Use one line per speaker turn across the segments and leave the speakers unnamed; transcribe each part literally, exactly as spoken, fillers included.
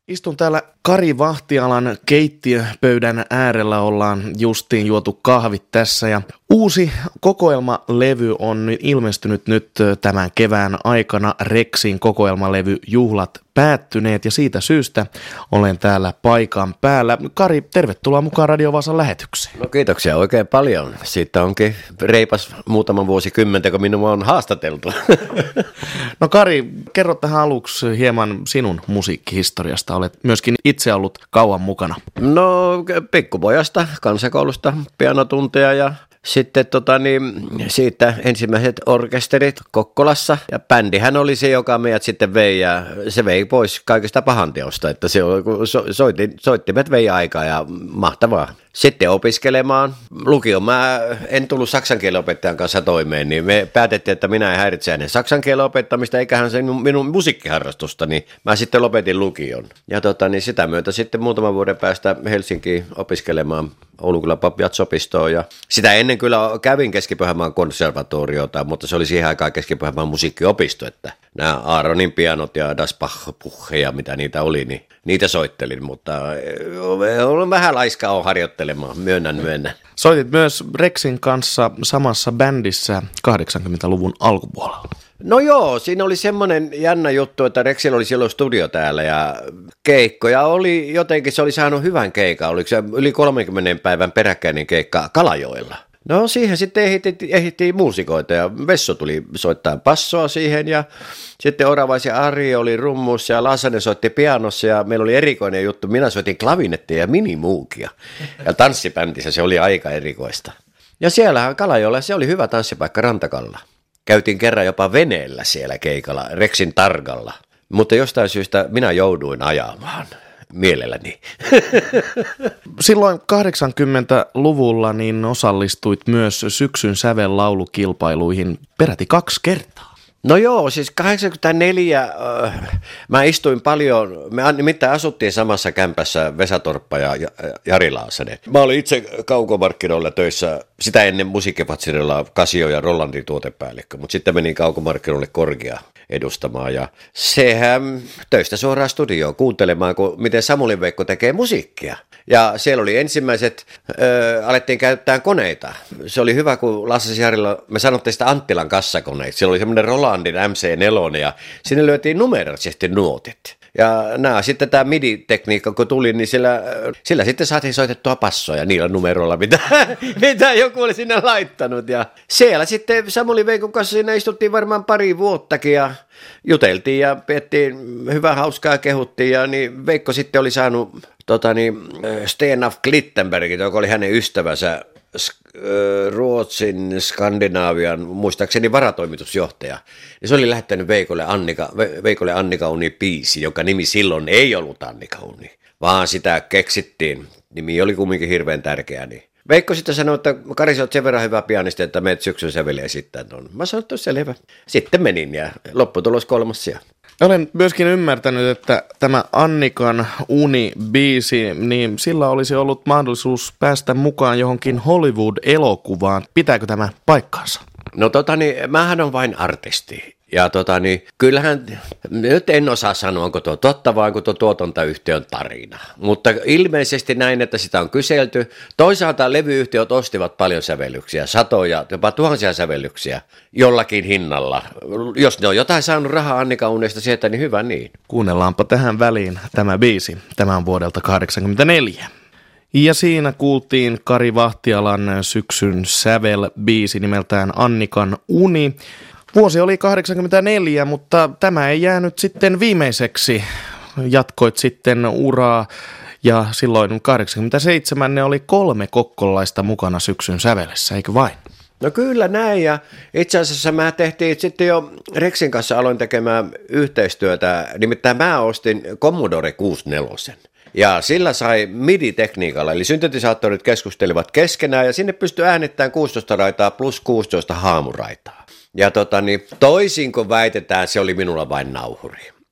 Istun täällä Kari Vahtialan keittiöpöydän äärellä, ollaan justiin juotu kahvit tässä ja uusi kokoelmalevy on ilmestynyt nyt tämän kevään aikana. Rexin kokoelmalevy Juhlat päättyneet ja siitä syystä olen täällä paikan päällä. Kari, tervetuloa mukaan Radio Vaasan lähetykseen.
No kiitoksia oikein paljon. Siitä onkin reipas muutaman vuosikymmentä, kun minua on haastateltu.
No Kari, kerro tähän aluksi hieman sinun musiikkihistoriasta. Olet myöskin itse ollut kauan mukana.
No pikkupojasta, kansakoulusta, pianotunteja ja sitten tota, niin, siitä ensimmäiset orkesterit Kokkolassa. Ja bändihän oli se, joka meidät sitten vei ja se vei pois kaikista pahanteosta. Että se so, soitti, soittimet vei aikaa ja mahtavaa. Sitten opiskelemaan. Lukion mä en tullut saksan kielen opettajan kanssa toimeen, niin me päätettiin, että minä en häiritse hänen saksan kielen opettamista, eiköhän se minun musiikkiharrastusta, niin mä sitten lopetin lukion. Ja tota, niin sitä myötä sitten muutaman vuoden päästä Helsinkiin opiskelemaan Oulunkylän Jatsopistoon. Ja sitä ennen kyllä kävin Keski-Pohjanmaan konservatoriota, mutta se oli siihen aikaan Keski-Pohjanmaan musiikkiopisto, että nämä Aaronin pianot ja Das Bach ja mitä niitä oli, niin niitä soittelin, mutta olen vähän laiskaa harjoittelemaan, myönnän, myönnän.
Soitit myös Rexin kanssa samassa bändissä kahdeksankymmentäluvun alkupuolella.
No joo, siinä oli semmoinen jännä juttu, että Rexillä oli silloin studio täällä ja keikkoja oli jotenkin, se oli saanut hyvän keikan, oliko se yli kolmenkymmenen päivän peräkkäinen keikka Kalajoella. No siihen sitten ehdittiin, ehdittiin muusikoita ja Vesso tuli soittaa bassoa siihen ja sitten Oravaisen Ari oli rummussa ja Laasanen soitti pianossa ja meillä oli erikoinen juttu, minä soitin klavinettia ja minimuukia ja tanssibändissä se oli aika erikoista. Ja siellähän Kalajoella se oli hyvä tanssipaikka Rantakalla. Käytiin kerran jopa veneellä siellä keikalla, Rexin targalla, mutta jostain syystä minä jouduin ajamaan. Mielelläni.
Silloin kahdeksankymmentäluvulla niin osallistuit myös syksyn sävellaulukilpailuihin peräti kaksi kertaa.
No joo, siis kahdeksankymmentäneljä äh, mä istuin paljon, me nimittäin asuttiin samassa kämpässä Vesa Torppa ja Jari Laasanen. Mä olin itse kaukomarkkinoilla töissä, sitä ennen musiikkipatsirilla Casio ja Rollandin tuotepäällikkö, mutta sitten menin kaukomarkkinoille Korgia edustamaan ja sehän töistä suoraan studioon kuuntelemaan, kun miten Samulin Veikko tekee musiikkia. Ja siellä oli ensimmäiset, äh, alettiin käyttää koneita. Se oli hyvä, kun Lassasi Jarilla, me sanottiin sitä Anttilan kassakoneita. Siellä oli semmoinen Rolandin M C neljä ja sinne lyötiin numeroisesti nuotit. Ja nämä sitten tämä M I D I-tekniikka, kun tuli, niin sillä, sillä sitten saatiin soitettua passoja niillä numeroilla, mitä, mitä joku oli sinne laittanut. Ja siellä sitten Samuli Veikon kanssa siinä istuttiin varmaan pari vuottakin ja juteltiin ja piettiin hyvää hauskaa ja kehuttiin. Ja niin Veikko sitten oli saanut tota niin, Sten af Klittenbergin, joka oli hänen ystävänsä, Ruotsin, Skandinaavian, muistaakseni varatoimitusjohtaja. Ja se oli lähettänyt Veikolle Annika, Veikolle Annika Uni biisi, joka nimi silloin ei ollut Annika Uni, vaan sitä keksittiin. Nimi oli kumminkin hirveän tärkeä. Niin Veikko sitten sanoi, että Kari, sä oot sen verran hyvä pianisti, että menet syksyn sävelle esittää tuon. Mä sanoin, että selvä. Sitten menin ja lopputulos kolmas sija.
Olen myöskin ymmärtänyt, että tämä Annikan Uni-biisi, niin sillä olisi ollut mahdollisuus päästä mukaan johonkin Hollywood-elokuvaan. Pitääkö tämä paikkaansa?
No tota niin, mähän on vain artisti. Ja tota niin, kyllähän, nyt en osaa sanoa, onko tuo totta vai onko tuo tuotantoyhtiön tarina. Mutta ilmeisesti näin, että sitä on kyselty. Toisaalta levyyhtiöt ostivat paljon sävellyksiä, satoja, jopa tuhansia sävellyksiä jollakin hinnalla. Jos ne on jotain saanut rahaa Annika Unesta sieltä, niin hyvä niin.
Kuunnellaanpa tähän väliin tämä biisi. Tämä on vuodelta kahdeksankymmentäneljä. Ja siinä kuultiin Kari Vahtialan syksyn sävel-biisi nimeltään Annikan Uni. Vuosi oli kahdeksankymmentäneljä, mutta tämä ei jäänyt sitten viimeiseksi. Jatkoit sitten uraa ja silloin kahdeksankymmentäseitsemän ne oli kolme kokkolaista mukana syksyn sävelessä, eikö vain?
No kyllä näin ja itse asiassa mä tehtiin sitten jo Rexin kanssa aloin tekemään yhteistyötä, nimittäin mä ostin Commodore kuusikymmentäneljä. Ja sillä sai M I D I-tekniikalla, eli syntetisaattorit keskustelivat keskenään ja sinne pystyi äänittämään kuusitoista raitaa plus kuusitoista haamuraitaa. Ja tota, niin, toisin kuin väitetään, se oli minulla vain nauhuri.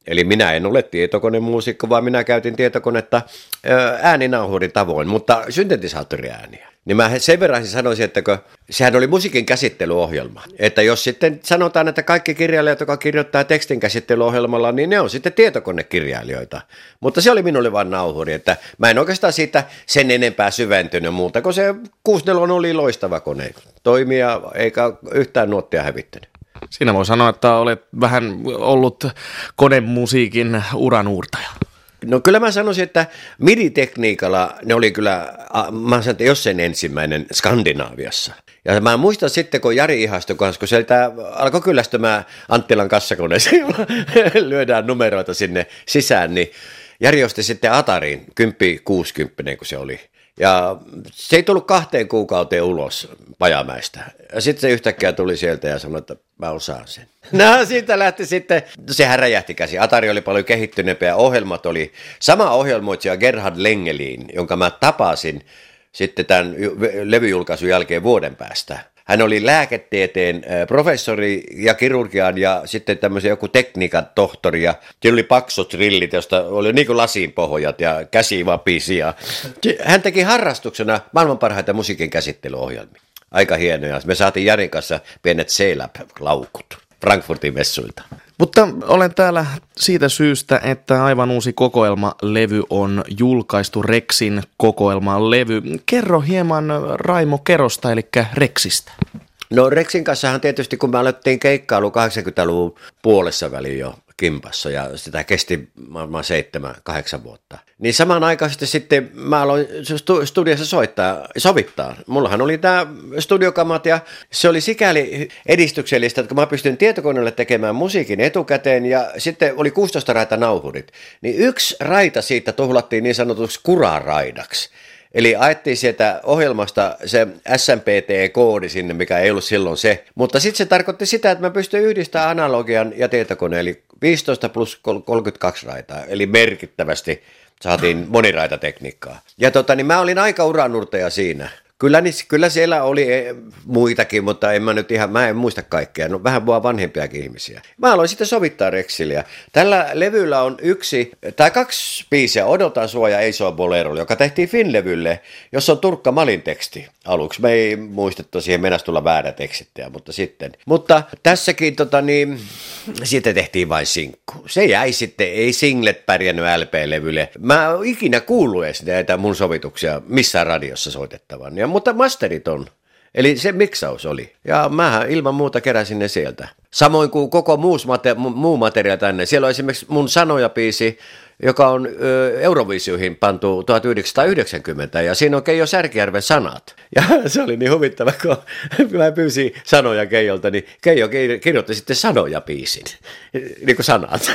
Eli minä en ole tietokonemuusikko, vaan minä käytin tietokonetta ääninauhurin tavoin, mutta syntetisaattoriääniä. Niin mä sen verran sanoisin, että sehän oli musiikin käsittelyohjelma. Että jos sitten sanotaan, että kaikki kirjailijat, jotka kirjoittaa tekstin käsittelyohjelmalla, niin ne on sitten tietokonekirjailijoita. Mutta se oli minulle vaan nauhuri, että mä en oikeastaan siitä sen enempää syventynyt muuta, kun se kuusikymmentäneljä oli loistava kone. Toimia eikä yhtään nuottia hävittänyt.
Siinä voi sanoa, että olet vähän ollut konemusiikin uranuurtaja.
No kyllä mä sanoisin, että midi-tekniikalla ne oli kyllä, mä sanoin, että jos sen ensimmäinen Skandinaaviassa. Ja mä muistan sitten, kun Jari ihastui kanssa, kun sieltä alkoi kyllästymään Anttilan kassakoneeseen, jolla lyödään numeroita sinne sisään, niin Jari osti sitten Atarin, kymmenen kuusikymmentä, kun se oli. Ja se ei tullut kahteen kuukauteen ulos Pajamäestä. Ja sitten se yhtäkkiä tuli sieltä ja sanoi, että mä osaan sen. No siitä lähti sitten, sehän räjähti käsi. Atari oli paljon kehittyneempiä ja ohjelmat oli sama ohjelmoitsija Gerhard Lengelin, jonka mä tapasin sitten tämän levyjulkaisun jälkeen vuoden päästä. Hän oli lääketieteen professori ja kirurgian ja sitten tämmöisen joku tekniikan tohtori ja sillä oli paksut rillit, josta oli niin kuin lasinpohjat ja käsivapisia. Hän teki harrastuksena maailman parhaita musiikin käsittelyohjelmia. Aika hienoja. Me saatiin Jarin kanssa pienet C-Lab-laukut Frankfurtin messuilta.
Mutta olen täällä siitä syystä, että aivan uusi kokoelmalevy on julkaistu, Rexin kokoelmalevy. Kerro hieman Raimo Kerosta, eli Rexistä.
No Rexin kanssahan tietysti, kun me alettiin keikkailu kahdeksankymmentäluvun puolessa väliin jo kimpassa ja sitä kesti varmaan seitsemän, kahdeksan vuotta. Niin samanaikaisesti sitten mä aloin studiossa soittaa, sovittaa. Mullahan oli tämä studiokamat ja se oli sikäli edistyksellistä, että kun mä pystyn tietokoneelle tekemään musiikin etukäteen ja sitten oli kuusitoista raita nauhurit, niin yksi raita siitä tuhlattiin niin sanotuksi kuraraidaksi. Eli ajettiin sieltä ohjelmasta se S M P T-koodi sinne, mikä ei ollut silloin se. Mutta sitten se tarkoitti sitä, että mä pystyin yhdistämään analogian ja tietokoneen, eli viisitoista plus kolmekymmentäkaksi raitaa, eli merkittävästi saatiin moniraitatekniikkaa. Ja tota, niin mä olin aika uranurtaja siinä. Kyllä, niin, kyllä siellä oli muitakin, mutta en mä nyt ihan, mä en muista kaikkea, no vähän vaan vanhempiakin ihmisiä. Mä aloin sitten sovittaa Rexille. Tällä levyllä on yksi, tai kaksi biisiä, Odotan sua ja Ei sua Bolero, joka tehtiin Fin-levylle, jossa on Turkka Malin teksti aluksi. Me ei muistettu siihen, mennäisi tulla väärä tekstittäjä, mutta sitten. Mutta tässäkin tota niin, siitä tehtiin vain sinkku. Se jäi sitten, ei singlet pärjännyt L P-levylle. Mä en ikinä kuullut edes näitä mun sovituksia missään radiossa soitettavan. Ja, mutta masterit on. Eli se miksaus oli. Ja mähän ilman muuta keräsin ne sieltä. Samoin kuin koko muus mate- muu materia tänne. Siellä on esimerkiksi mun Sanoja-biisi, joka on ö, Eurovisioihin pantu tuhatyhdeksänsataayhdeksänkymmentä, ja siinä on Keijo Särkijärven sanat. Ja se oli niin huvittava, kun mä pyysin sanoja Keijolta, niin Keijo kirjoitti sitten Sanoja-biisin, niin kuin sanat.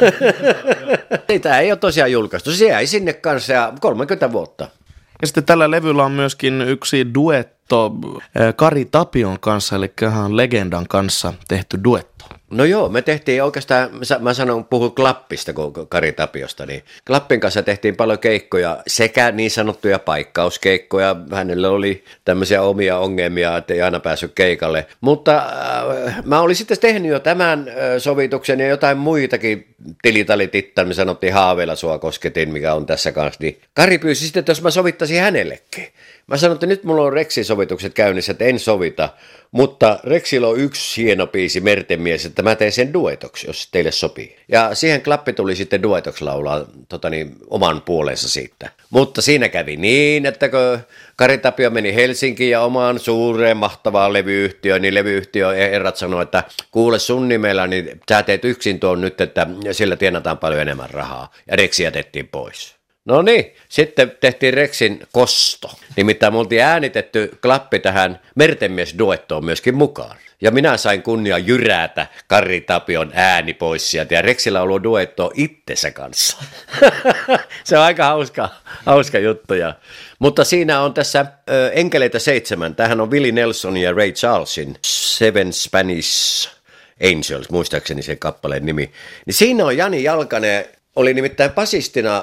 Tämä ei ole tosiaan julkaistu. Se jäi sinne kanssa ja kolmekymmentä vuotta.
Ja sitten tällä levyllä on myöskin yksi duetto Kari Tapion kanssa, eli ihan legendan kanssa tehty duetto.
No joo, me tehtiin oikeastaan, mä sanon, puhun Klappista kuin Kari Tapiosta, niin Klappin kanssa tehtiin paljon keikkoja, sekä niin sanottuja paikkauskeikkoja, hänellä oli tämmöisiä omia ongelmia, että ei aina päässyt keikalle, mutta äh, mä olin sitten tehnyt jo tämän äh, sovituksen ja jotain muitakin tilitalitittaa, me sanottiin Haaveilla sua kosketin, mikä on tässä kanssa, niin Kari pyysi sitten, että jos mä sovittaisin hänellekin. Mä sanoin, että nyt mulla on Rexin sovitukset käynnissä, että en sovita, mutta Rexillä on yksi hieno biisi, Mertenmies, että mä teen sen duetoksi, jos teille sopii. Ja siihen Klappi tuli sitten duetoksi laulaa tota niin, oman puolensa siitä. Mutta siinä kävi niin, että kun Kari Tapio meni Helsinkiin ja omaan suureen mahtavaan levyyhtiöön, niin levyyhtiö errat sanoi, että kuule sun nimellä, niin sä teet yksin tuon nyt, että sillä tienataan paljon enemmän rahaa. Ja Rexi jätettiin pois. No niin, sitten tehtiin Rexin kosto. Nimittäin me oltiin äänitetty Klappi tähän Mertenmies-duettoon myöskin mukaan. Ja minä sain kunnia jyrätä Kari Tapion ääni pois sieltä ja Rexillä on ollut duetto itsensä kanssa. Se on aika hauska, hauska juttu. Ja. Mutta siinä on tässä ö, Enkeleitä seitsemän. Tämähän on Willie Nelson ja Ray Charlesin Seven Spanish Angels, muistaakseni sen kappaleen nimi. Niin siinä on Jani Jalkanen, oli nimittäin basistina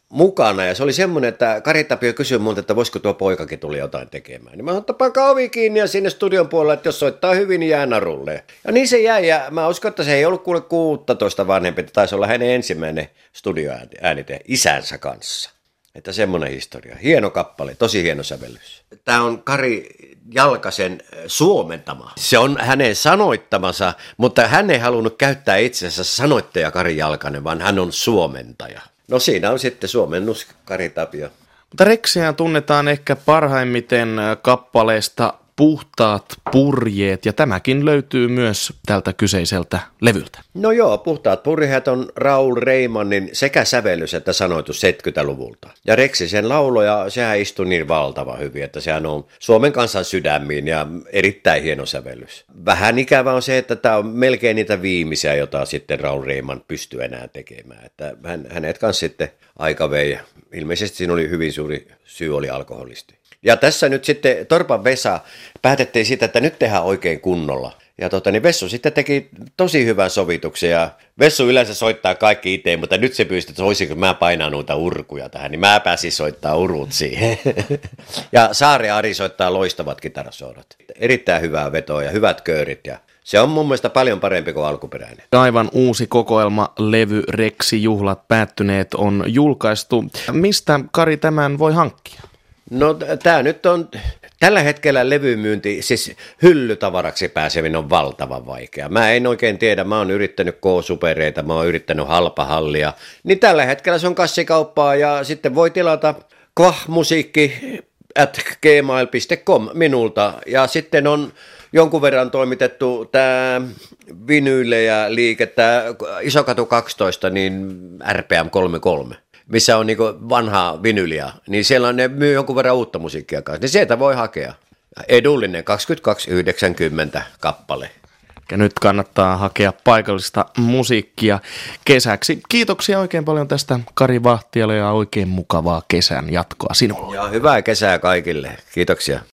mukana ja se oli semmoinen, että Kari Tapio kysyi multa, että voisiko tuo poikakin tuli jotain tekemään. Niin mä sanoin, että pankaa ovi kiinni ja sinne studion puolella, että jos soittaa hyvin, niin jää narulle. Ja niin se jäi ja mä uskon, että se ei ollut kuule kuusitoista vanhempi, että taisi olla hänen ensimmäinen studioäänite isänsä kanssa. Että semmoinen historia. Hieno kappale, tosi hieno sävellys. Tämä on Kari Jalkasen suomentama. Se on hänen sanoittamansa, mutta hän ei halunnut käyttää itsensä sanoittaja Kari Jalkanen, vaan hän on suomentaja. No siinä on sitten suomennus Kari Tapio.
Mutta Rexiä tunnetaan ehkä parhaimmiten kappaleesta Puhtaat purjeet, ja tämäkin löytyy myös tältä kyseiseltä levyltä.
No joo, Puhtaat purjeet on Raul Reimannin sekä sävellys että sanoitus seitsemänkymmentäluvulta. Ja Rexi sen lauloja, sehän istui niin valtava hyvin, että sehän on Suomen kansan sydämiin ja erittäin hieno sävellys. Vähän ikävä on se, että tämä on melkein niitä viimeisiä, jota sitten Raul Reiman pystyy enää tekemään. Että hän, hänet kanssa sitten aika vei. Ilmeisesti siinä oli hyvin suuri syy, oli alkoholisti. Ja tässä nyt sitten Torpan Vesa päätettiin siitä, että nyt tehdään oikein kunnolla. Ja tota, niin Vessu sitten teki tosi hyvän sovituksen ja Vessu yleensä soittaa kaikki itse, mutta nyt se pyysi, että voisinko mä painaa noita urkuja tähän, niin mä pääsin soittaa urut siihen. Ja Saari Ari soittaa loistavat kitarasoodot. Erittäin hyvää vetoa ja hyvät köörit ja se on mun mielestä paljon parempi kuin alkuperäinen.
Aivan uusi kokoelma levy Reksi-juhlat päättyneet on julkaistu. Mistä Kari tämän voi hankkia?
No tämä nyt on, tällä hetkellä levymyynti, siis hyllytavaraksi pääseminen on valtavan vaikea. Mä en oikein tiedä, mä oon yrittänyt K-supereita, mä oon yrittänyt halpahallia, niin tällä hetkellä se on kassikauppaa ja sitten voi tilata kvahmusiikki at gmail piste com minulta ja sitten on jonkun verran toimitettu tämä vinyylejä liike, tämä Isokatu kaksitoista, niin R P M kolmekymmentäkolme. Missä on niinku vanhaa vinyliä, niin siellä on ne myy jonkun verran uutta musiikkia kanssa, niin sieltä voi hakea. Edullinen kaksikymmentäkaksi yhdeksänkymmentä kappale.
Ja nyt kannattaa hakea paikallista musiikkia kesäksi. Kiitoksia oikein paljon tästä Kari Vahtialle ja oikein mukavaa kesän jatkoa sinulle.
Ja hyvää kesää kaikille. Kiitoksia.